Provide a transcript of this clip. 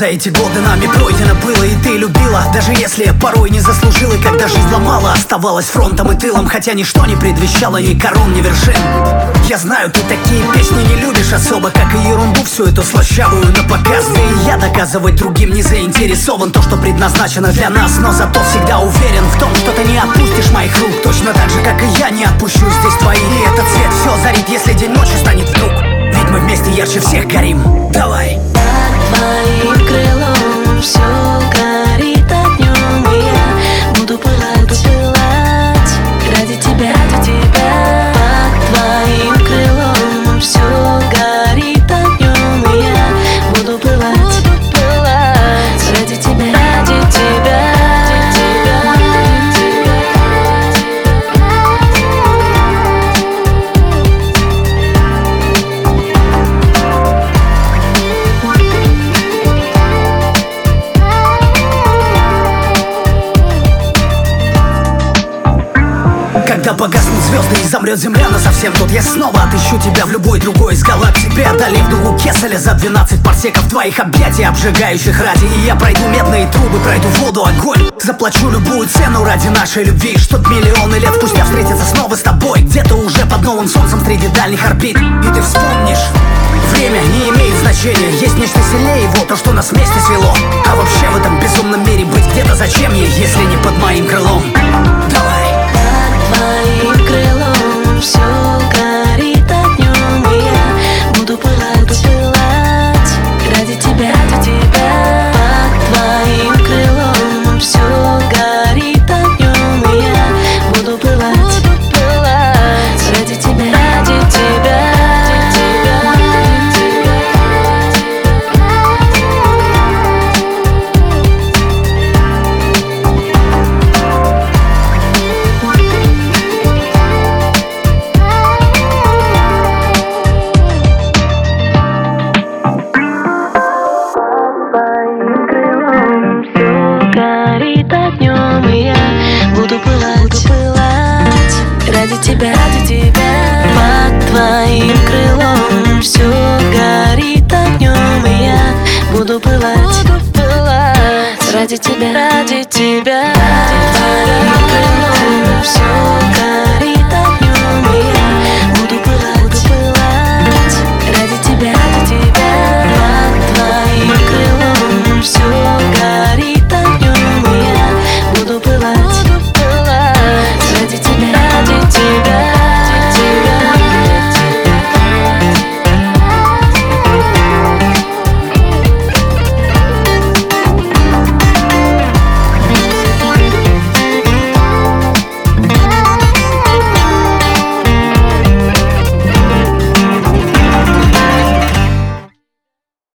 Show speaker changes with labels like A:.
A: за эти годы нами пройдено было. И ты любила, даже если я порой не заслужил. И когда жизнь ломала, оставалась фронтом и тылом. Хотя ничто не предвещало ни корон, ни вершин. Я знаю, ты такие песни не любишь особо, как и ерунду всю эту слащавую на показ. Да и я доказывать другим не заинтересован. То, что предназначено для нас, но зато всегда уверен в том, что ты не отпустишь моих рук. Точно так же, как и я не отпущу здесь твои. И этот цвет все зарит, если день ночью станет вдруг. Ведь мы вместе ярче всех горим. Давай.
B: Под твоим крылом все горит огнем, и я буду пылать, пылать ради тебя, ради тебя. Под твоим крылом все горит огнем, и я буду пылать, пылать ради тебя, ради тебя.
A: Когда погаснут звезды и замрет земля насовсем, тут я снова отыщу тебя в любой другой из галактик. Преодолев дугу Кесселя за 12 парсеков твоих объятий, обжигающих ради. И я пройду медные трубы, пройду воду, огонь. Заплачу любую цену ради нашей любви, чтоб миллионы лет спустя встретиться снова с тобой. Где-то уже под новым солнцем среди дальних орбит. И ты вспомнишь, время не имеет значения. Есть нечто сильнее его, то, что нас вместе свело. А вообще в этом безумном мире быть где-то зачем ей, если не под моим крылом? Давай.
B: Твоим крылом все горит огнем, и я буду пылать, пылать ради тебя, ради тебя. Под твоим крылом все горит огнем, и я буду пылать, пылать ради тебя, ради тебя. Ради тебя, ради тебя. Под твоим крылом все горит огнем, и я буду пылать, пылать ради тебя, ради тебя.